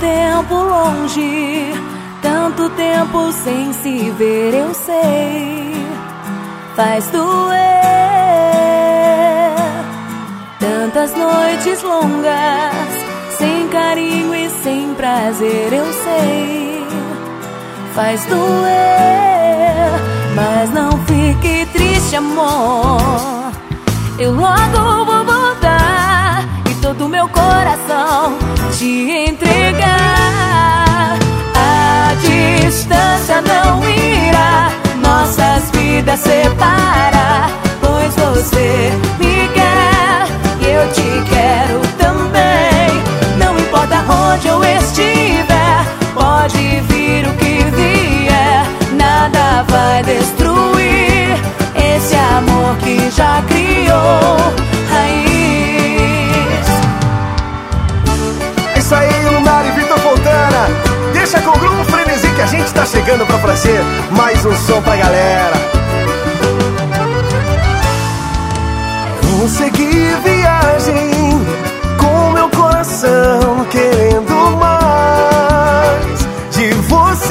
tempo longe, tanto tempo sem se ver, eu sei, faz doer. Tantas noites longas, sem carinho e sem prazer, eu sei, faz doer. Mas não fique triste, amor, eu logo vou voltar e todo meu coração te entregar. A distância não irá nossas vidas separar, pois você me quer e eu te quero também. Não importa onde eu estiver, pode vir o que vier, nada vai destruir esse amor que já criou raiz. Isso aí, Lunar e Vitor Fontana. Deixa com o Grupo Frenesi que a gente tá chegando pra fazer mais um som pra galera. Vou seguir viagem com meu coração querendo mais de você.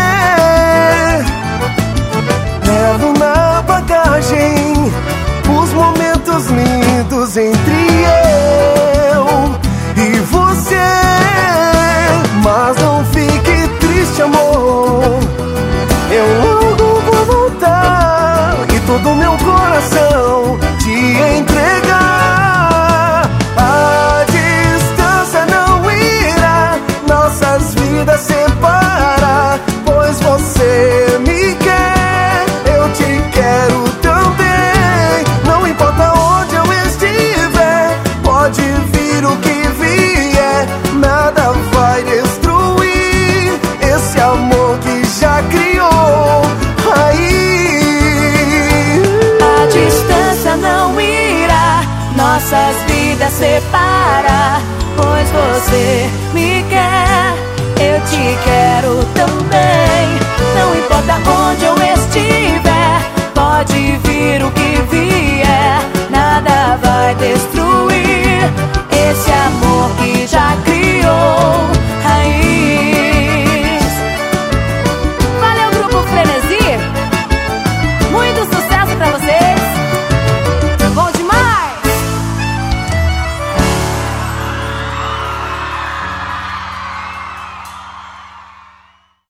Levo na bagagem os momentos lindos entre eu e você. Mas não fique triste, amor, eu logo vou voltar e todo meu coração te entregar. A distância não irá nossas vidas separar, pois você me quer, eu te quero também. Não importa onde eu estiver, pode vir o que vier, nada vai destruir esse amor que já criou raiz. A distância não irá nossas vidas separar, pois você me quer